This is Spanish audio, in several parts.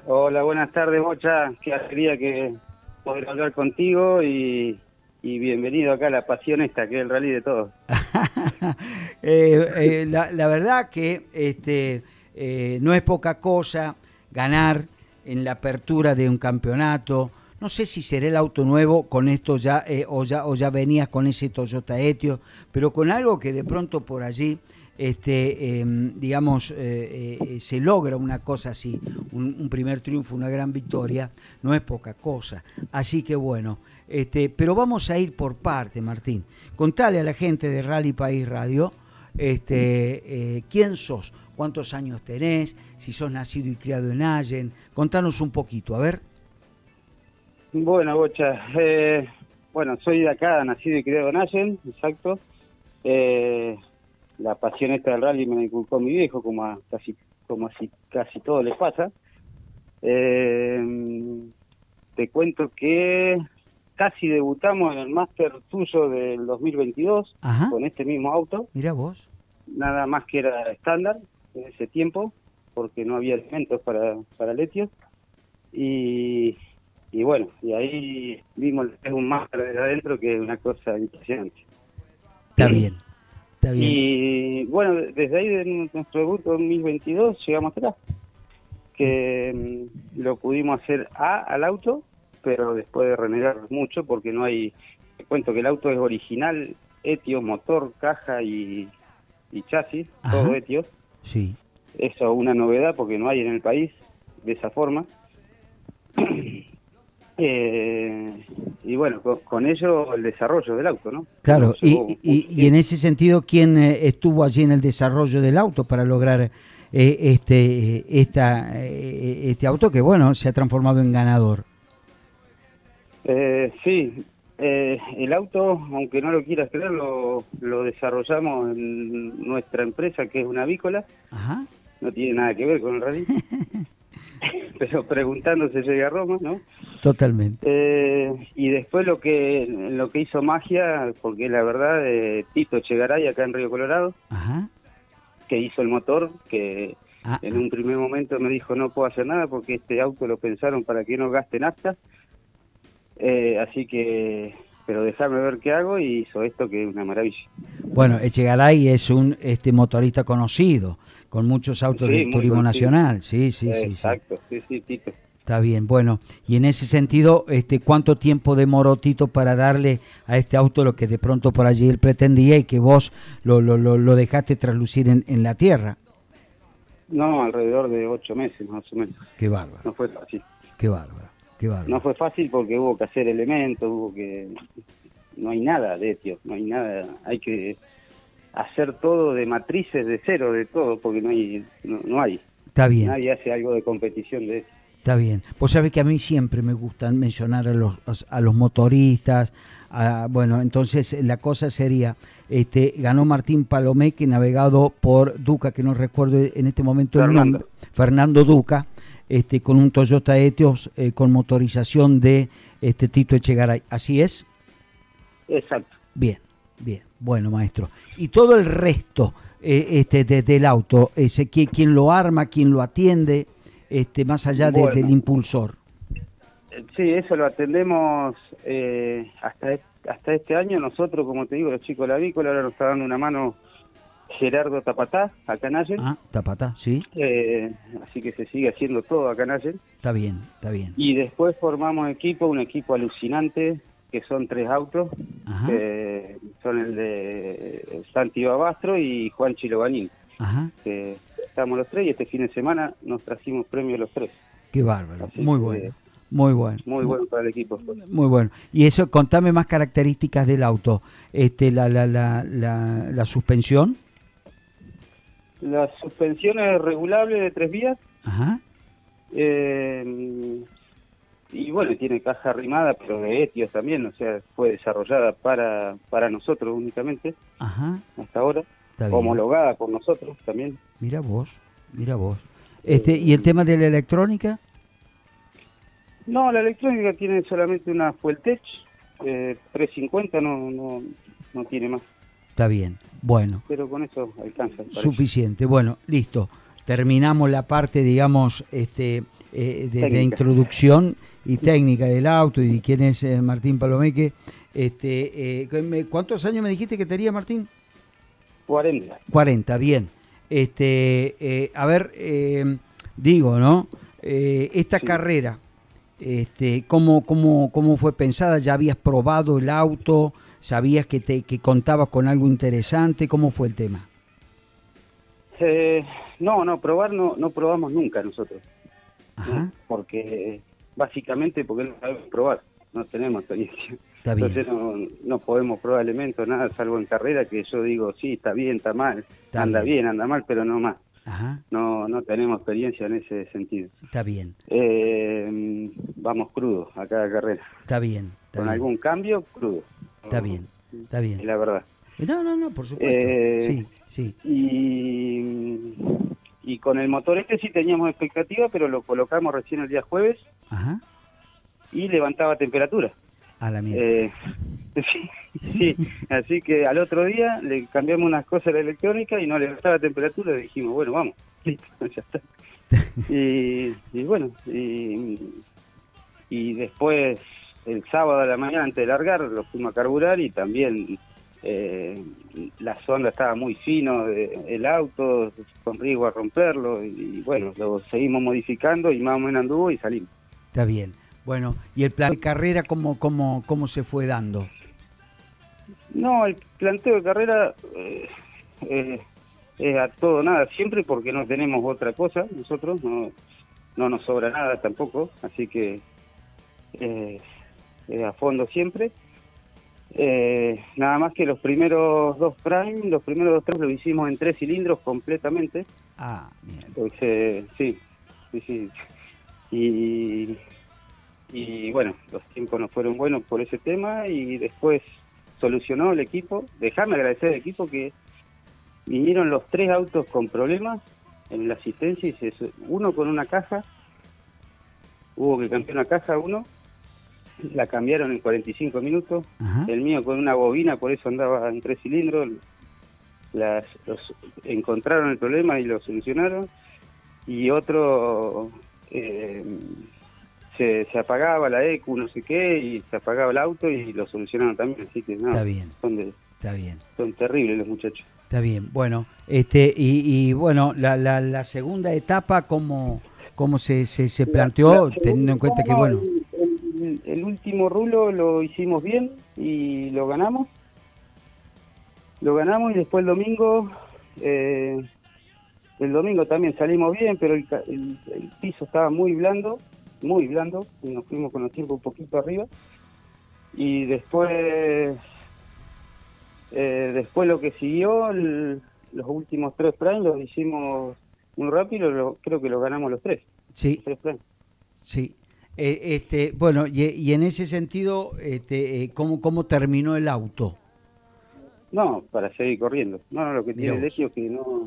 Hola, buenas tardes, Bocha. Qué alegría que poder hablar contigo y bienvenido acá a la pasión esta, que es el rally de todos. La verdad que no es poca cosa ganar en la apertura de un campeonato. No sé si será el auto nuevo con esto ya, o ya venías con ese Toyota Etios, pero con algo que de pronto por allí se logra una cosa así, un primer triunfo, una gran victoria, no es poca cosa. Así que bueno, pero vamos a ir por parte, Martín. Contale a la gente de Rally País Radio quién sos, cuántos años tenés, si sos nacido y criado en Allen. Contanos un poquito, a ver. Bueno, Bocha, soy de acá, nacido y criado en Allen, exacto. La pasión esta del rally me la inculcó mi viejo, casi todo les pasa. Te cuento que casi debutamos en el Máster tuyo del 2022. Ajá. Con este mismo auto. Mira vos. Nada más que era estándar en ese tiempo, porque no había elementos para Etios. Y bueno, y ahí vimos es un Máster desde adentro que es una cosa impresionante. Está bien. Está bien. Y bueno, desde ahí de nuestro debut 2022 llegamos acá, que lo pudimos hacer al auto, pero después de renegar mucho porque no hay, te cuento que el auto es original, Etios, motor, caja y chasis. Ajá. Todo Etios. Sí. Eso es una novedad porque no hay en el país de esa forma. Y bueno, con ello el desarrollo del auto, ¿no? Claro, y en ese sentido, ¿quién estuvo allí en el desarrollo del auto para lograr este auto que, bueno, se ha transformado en ganador? Sí, el auto, aunque no lo quieras creer, lo desarrollamos en nuestra empresa, que es una avícola. Ajá. No tiene nada que ver con el rally. Pero preguntando se llega a Roma, ¿no? Totalmente. Y después lo que hizo magia, porque la verdad, Tito Echegaray acá en Río Colorado. Ajá. Que hizo el motor, que en un primer momento me dijo no puedo hacer nada porque este auto lo pensaron para que no gaste nafta, así que, pero déjame ver qué hago, y hizo esto que es una maravilla. Bueno, Echegaray es un motorista conocido, con muchos autos del turismo nacional, sí. Exacto, sí, Tito. Está bien, bueno, y en ese sentido, ¿cuánto tiempo demoró Tito para darle a este auto lo que de pronto por allí él pretendía y que vos lo dejaste traslucir en la tierra? No, alrededor de 8 meses más o menos. Qué bárbaro. No fue fácil. Qué bárbaro. No fue fácil porque hubo que hacer elementos, no hay nada de Etios, no hay nada, hay que hacer todo de matrices, de cero, de todo, porque no hay. Está bien. Nadie hace algo de competición de eso. Está bien. Vos sabés que a mí siempre me gusta mencionar a los motoristas. Bueno, entonces la cosa sería, ganó Martín Palomé, que navegado por Duca, que no recuerdo en este momento el nombre, Fernando Duca, con un Toyota Etios con motorización de Tito Echegaray. ¿Así es? Exacto. Bien. Bueno, maestro. Y todo el resto del auto, ¿quién lo arma, quién lo atiende? Más allá del impulsor. Sí, eso lo atendemos hasta este año. Nosotros, como te digo, los chicos de la avícola, ahora nos está dando una mano Gerardo Tapatá, acá en Allen. Tapatá, sí. Así que se sigue haciendo todo acá en Allen. Está bien. Y después formamos un equipo alucinante, que son 3 autos. Que son el de Santi Babastro y Juan Chilobanín. Ajá. Estamos los 3 y este fin de semana nos trajimos premios los 3. Qué bárbaro. Así muy que, bueno. Muy bueno. Muy bueno para el equipo. Muy bueno. Y eso, contame más características del auto. La suspensión. La suspensión es regulable de 3 vías. Ajá. Y bueno, tiene caja arrimada, pero de Etios también, o sea, fue desarrollada para nosotros únicamente. Ajá. Hasta ahora. Homologada por nosotros también. Mira vos. ¿Y el tema de la electrónica? No, la electrónica tiene solamente una Fueltech 350, no tiene más. Está bien, bueno. Pero con eso alcanza. Suficiente, bueno, listo. Terminamos la parte, digamos, de introducción y técnica del auto y de quién es Martín Palomeque. ¿Cuántos años me dijiste que tenía, Martín? 40. 40, bien. A ver, digo, ¿no? Esta carrera, ¿cómo fue pensada? ¿Ya habías probado el auto? ¿Sabías que contabas con algo interesante? ¿Cómo fue el tema? Probar no probamos nunca nosotros. Ajá. Porque básicamente porque no sabemos probar, no tenemos experiencia. Está bien. Entonces no podemos probar elementos, nada, salvo en carrera que yo digo, sí, está bien, está mal, anda bien, anda mal, pero no más. Ajá. No tenemos experiencia en ese sentido. Está bien. Vamos crudos a cada carrera. Está bien. Con algún cambio, crudo. Está bien. Es la verdad. No, por supuesto. Sí. Y con el motor sí teníamos expectativa, pero lo colocamos recién el día jueves. Ajá. Y levantaba temperatura. A la mierda. Sí, así que al otro día le cambiamos unas cosas a la electrónica y no levantaba temperatura, y dijimos, bueno, vamos, listo, ya está. y bueno, y después el sábado a la mañana antes de largar lo fuimos a carburar y también la sonda estaba muy fino, el auto con riesgo a romperlo y bueno, lo seguimos modificando y más o menos anduvo y salimos. Está bien. Bueno, ¿y el plan de carrera cómo se fue dando? No, el planteo de carrera es a todo nada, siempre porque no tenemos otra cosa, nosotros no nos sobra nada tampoco, así que a fondo siempre. Nada más que los primeros dos Prime, los primeros dos Prime lo hicimos en 3 cilindros completamente. Ah, bien. Entonces, sí. Y bueno, los tiempos no fueron buenos por ese tema y después solucionó el equipo. Déjame agradecer al equipo que vinieron los 3 autos con problemas en la asistencia y uno con una caja, hubo que cambiar una caja uno, la cambiaron en 45 minutos. Ajá. El mío con una bobina, por eso andaba en 3 cilindros, encontraron el problema y lo solucionaron, y otro se apagaba la ECU, no sé qué, y se apagaba el auto y lo solucionaron también, así que no, está bien, son terribles los muchachos. Está bien, bueno, y bueno, la segunda etapa, ¿cómo se planteó, teniendo en cuenta que, bueno... El último rulo lo hicimos bien y lo ganamos y después el domingo también salimos bien, pero el piso estaba muy blando, y nos fuimos con los tiempos un poquito arriba, y después lo que siguió, los últimos 3 Prime los hicimos muy rápido, creo que los ganamos los 3. Sí, los 3 Prime. Sí. Bueno, y en ese sentido, ¿cómo terminó el auto? No, para seguir corriendo. No, lo que tiene el hecho es que no...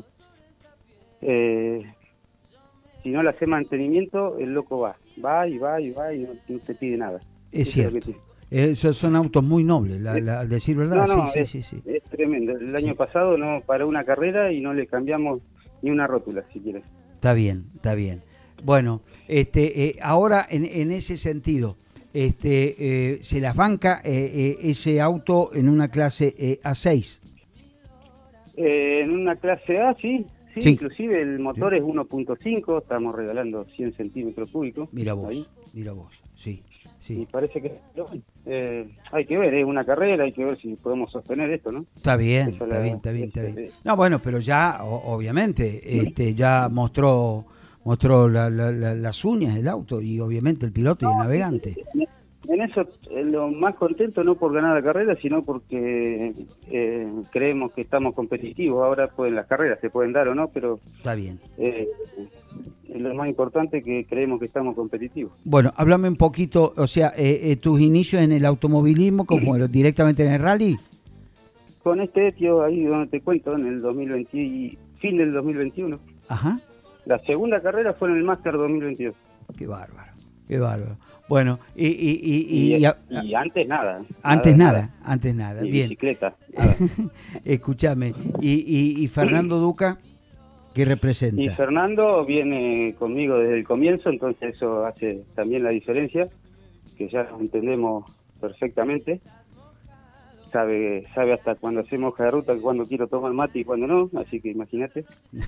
si no le hace mantenimiento, el loco va y no te pide nada. Es cierto. Esos son autos muy nobles, al decir verdad. No, sí. Es tremendo. El año pasado no paró una carrera y no le cambiamos ni una rótula, si quieres. Está bien. Bueno, ahora en ese sentido, ¿se las banca ese auto en una clase A6? En una clase A, sí. Inclusive el motor es 1.5, estamos regalando 100 centímetros cúbicos. Mira vos, sí. Y parece que hay que ver, es una carrera, hay que ver si podemos sostener esto, ¿no? Está bien. No, bueno, pero ya, obviamente, ya mostró las uñas del auto y obviamente el piloto y el navegante. En eso lo más contento no por ganar la carrera, sino porque creemos que estamos competitivos. Ahora las carreras se pueden dar o no, pero está bien. Es lo más importante, que creemos que estamos competitivos. Bueno, háblame un poquito, o sea, tus inicios en el automovilismo, ¿cómo fueron? ¿Directamente en el rally? Con este Etio, ahí donde te cuento, en el 2020, fin del 2021. Ajá. La segunda carrera fue en el Master 2022. Qué bárbaro. Bueno, y antes nada. Antes nada. Y bien. Bicicleta, nada. Escúchame, ¿y Fernando Duca? ¿Qué representa? Y Fernando viene conmigo desde el comienzo, entonces eso hace también la diferencia, que ya nos entendemos perfectamente. Sabe hasta cuando hacemos hoja de ruta, cuando quiero tomar mate y cuando no, así que imagínate.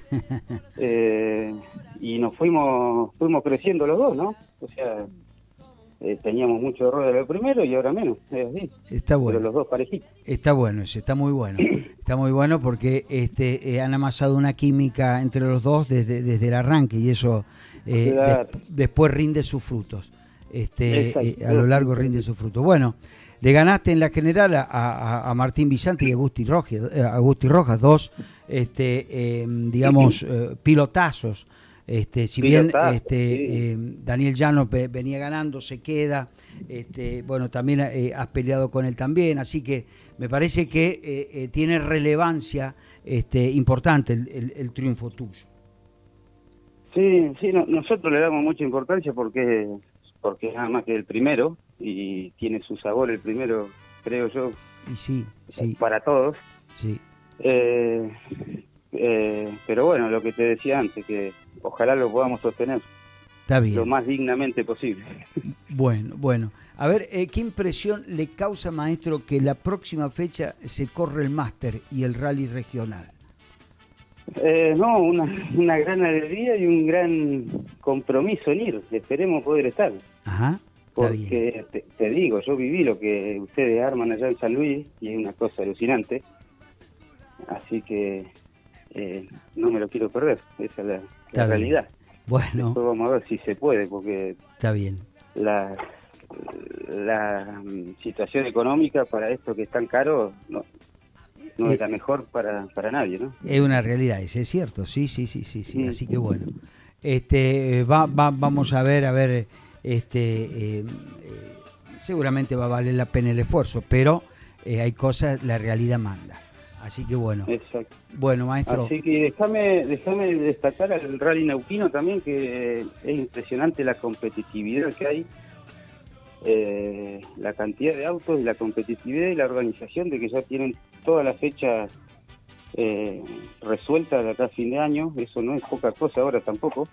Y nos fuimos creciendo los dos, ¿no? O sea, teníamos mucho error de lo primero y ahora menos, es así. Está bueno. Pero los dos parejitos. Está bueno ese, está muy bueno. Está muy bueno porque han amasado una química entre los dos desde el arranque y eso Claro. después rinde sus frutos. A lo largo rinde sus frutos. Bueno, le ganaste en la general a Martín Bizante y a Agustí Rojas, dos, digamos, pilotazos. Si bien Daniel Llanos venía ganando, se queda, bueno, también has peleado con él también, así que me parece que tiene relevancia importante el triunfo tuyo. Sí, nosotros le damos mucha importancia porque es nada más que el primero y tiene su sabor el primero, creo yo, y sí. para todos. Sí. Pero bueno, lo que te decía antes, que ojalá lo podamos sostener. Está bien. Lo más dignamente posible. Bueno. A ver, ¿qué impresión le causa, maestro, que la próxima fecha se corre el máster y el rally regional? No, una gran alegría y un gran compromiso en ir. Esperemos poder estar. Ajá. Porque te digo, yo viví lo que ustedes arman allá en San Luis y es una cosa alucinante. Así que no me lo quiero perder. Esa es la realidad. Bueno. Después vamos a ver si se puede, porque está bien. La situación económica para esto que es tan caro no es la mejor para nadie, ¿no? Es una realidad, ese es cierto, sí. Así que bueno, vamos a ver, seguramente va a valer la pena el esfuerzo, pero hay cosas, la realidad manda. Así que bueno. Exacto. Bueno, maestro. Así que déjame destacar al Rally Neuquino también, que es impresionante la competitividad que hay. La cantidad de autos y la competitividad y la organización de que ya tienen todas las fechas resueltas de acá a fin de año. Eso no es poca cosa ahora tampoco.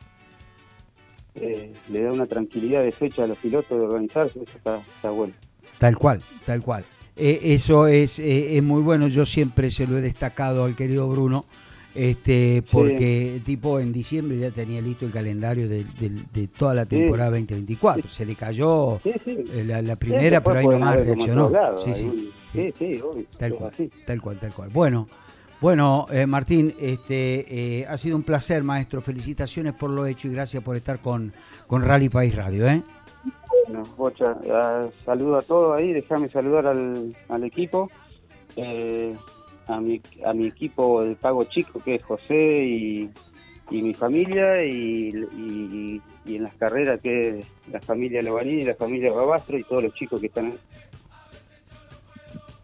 Le da una tranquilidad de fecha a los pilotos de organizarse, eso está bueno. Tal cual. Eso es muy bueno. Yo siempre se lo he destacado al querido Bruno, porque tipo en diciembre ya tenía listo el calendario de toda la temporada 2024. Se le cayó la primera, pero ahí nomás reaccionó. Sí, obvio. Tal cual. Bueno, Martín, ha sido un placer, maestro. Felicitaciones por lo hecho y gracias por estar con Rally País Radio. Bueno, Bocha, saludo a todos ahí. Déjame saludar al equipo. A mi equipo de Pago Chico, que es José y mi familia, y en las carreras, que es la familia Lobanini y la familia Babastro y todos los chicos que están